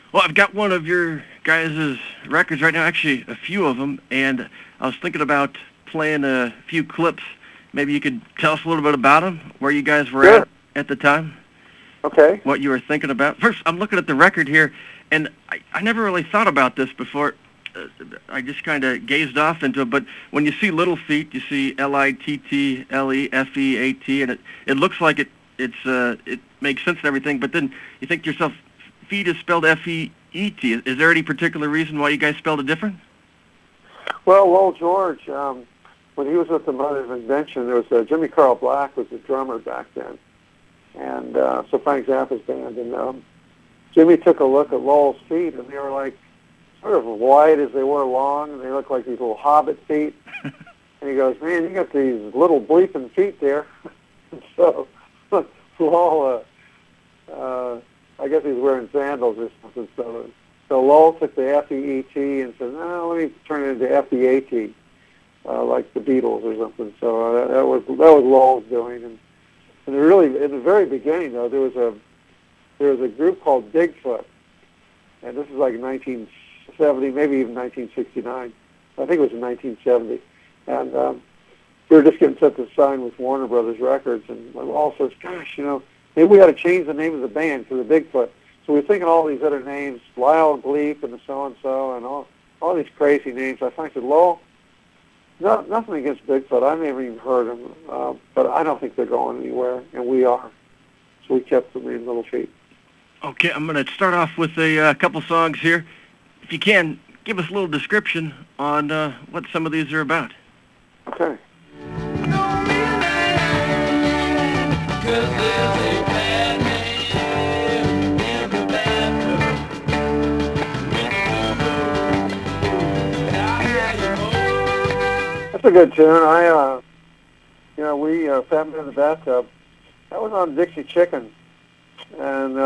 Well, I've got one of your guys' records right now, actually a few of them, and I was thinking about playing a few clips. Maybe you could tell us a little bit about them, where you guys were Sure. at the time, Okay. what you were thinking about. First, I'm looking at the record here, and I never really thought about this before. I just kind of gazed off into it, but when you see Little Feat, you see Littlefeat, and it looks like it makes sense and everything, but then you think to yourself, feet is spelled F-E-E-T. Is there any particular reason why you guys spelled it different? Well, Lowell George, when he was with the Mothers of Invention, there was Jimmy Carl Black was the drummer back then, and so Frank Zappa's band, and Jimmy took a look at Lowell's feet, and they were like sort of wide as they were long, and they looked like these little hobbit feet. And he goes, "Man, you got these little bleeping feet there." So Lowell, I guess he's wearing sandals or something. So Lowell took the F-E-E-T and said, "No, let me turn it into F-E-A-T, like the Beatles or something." So that was Lowell's doing. And really, in the very beginning, though, there was a group called Bigfoot, and this is like 1970, maybe even 1969. I think it was in 1970, and we were just getting set to sign with Warner Brothers Records, and Lowell says, "Gosh, maybe we ought to change the name of the band to the Bigfoot." So we're thinking all these other names, Lyle Gleep and the so-and-so, and all these crazy names. I finally said, "Lowell, nothing against Bigfoot. I never even heard them, but I don't think they're going anywhere, and we are." So we kept the name Little Feat. Okay, I'm going to start off with a couple songs here. If you can, give us a little description on what some of these are about. Okay. That's a good tune. Fat Man in the Bathtub. That was on Dixie Chicken, and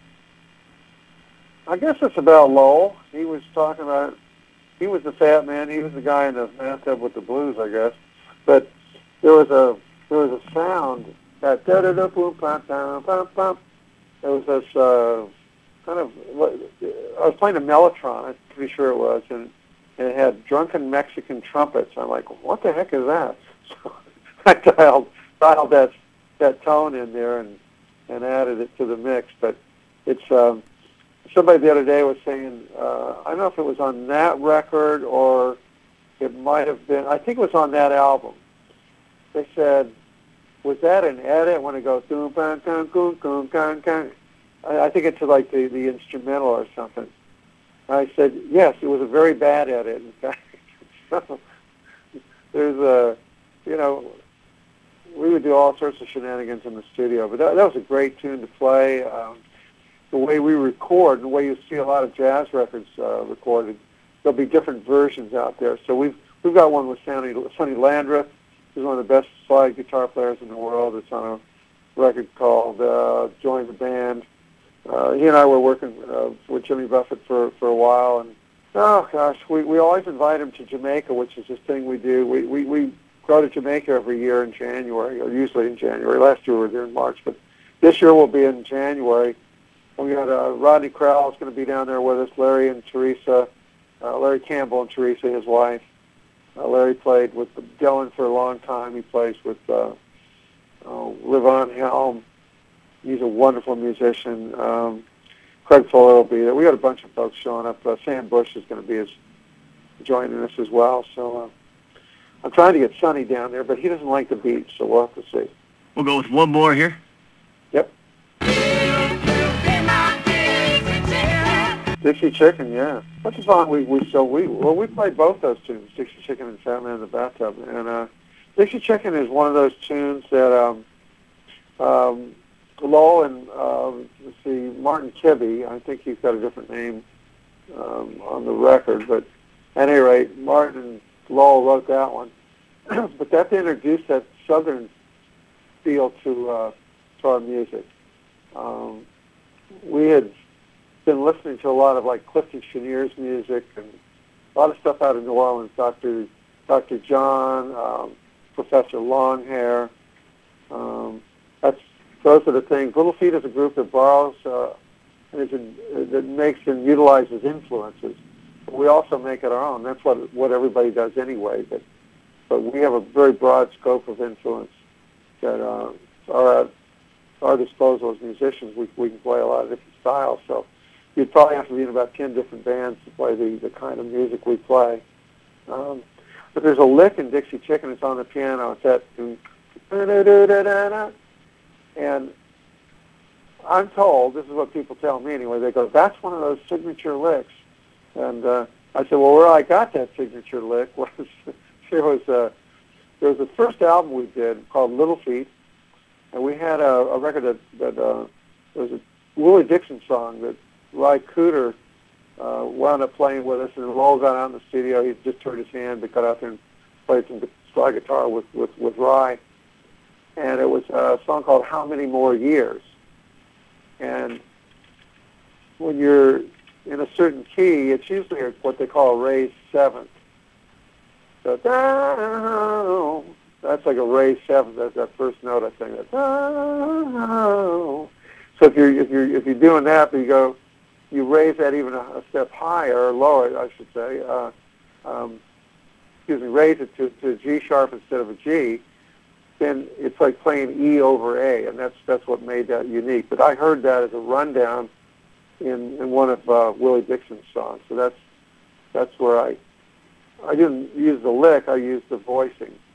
I guess it's about Lowell. He was talking about he was the fat man. He was the guy in the bathtub with the blues, I guess. But there was a sound that da da da boom pam pam pam pam. There was this kind of I was playing a mellotron. I'm pretty sure it was, and it had drunken Mexican trumpets. I'm like, what the heck is that? So I dialed that tone in there and added it to the mix. But it's somebody the other day was saying, I don't know if it was on that record or it might have been, I think it was on that album. They said, was that an edit when it goes, doom, bang, gang, goom, goom, gang, gang? I think it's like the instrumental or something. I said, yes, it was a very bad edit. In fact, there's we would do all sorts of shenanigans in the studio, but that was a great tune to play. The way we record, the way you see a lot of jazz records recorded, there'll be different versions out there. So we've got one with Sonny Landreth, who's one of the best slide guitar players in the world. It's on a record called Join the Band. He and I were working with Jimmy Buffett for a while, and oh gosh, we always invite him to Jamaica, which is this thing we do. We go to Jamaica every year in January, or usually in January. Last year we were there in March, but this year we'll be in January. We got Rodney Crowell is going to be down there with us, Larry and Teresa, Larry Campbell and Teresa, his wife. Larry played with Dylan for a long time. He plays with Levon Helm. He's a wonderful musician. Craig Fuller will be there. We got a bunch of folks showing up. Sam Bush is going to be joining us as well. So I'm trying to get Sonny down there, but he doesn't like the beach, so we'll have to see. We'll go with one more here. Yep. Dixie Chicken, yeah. That's a song we played both those tunes, Dixie Chicken and Fat Man in the Bathtub. And Dixie Chicken is one of those tunes that Lowell and let's see, Martin Kibbe, I think he's got a different name on the record, but at any rate, Martin and Lowell wrote that one. But that introduced that southern feel to our music. We had been listening to a lot of like Clifton Cheniere's music and a lot of stuff out of New Orleans, Dr. John, Professor Longhair. Those are the things. Little Feat is a group that borrows that makes and utilizes influences. We also make it our own. That's what everybody does anyway. But we have a very broad scope of influence that are at our disposal as musicians. We can play a lot of different styles. So you'd probably have to be in about 10 different bands to play the kind of music we play. But there's a lick in Dixie Chicken. It's on the piano. It's that, and I'm told, this is what people tell me anyway, they go, that's one of those signature licks. And I said, well, where I got that signature lick was there was the first album we did called Little Feat, and we had a record that there was a Willie Dixon song that Ry Cooder wound up playing with us, and Lowell got out in the studio. He just turned his hand, but got out there and played some slide guitar with Ry. And it was a song called How Many More Years. And when you're in a certain key, it's usually what they call a raised seventh. So that's like a raised seventh. That's that first note, I think. So if you're doing that, but you raise that even a step higher or lower, I should say. Raise it to G sharp instead of a G. Then it's like playing E over A, and that's what made that unique. But I heard that as a rundown in one of Willie Dixon's songs. So that's where I didn't use the lick, I used the voicing.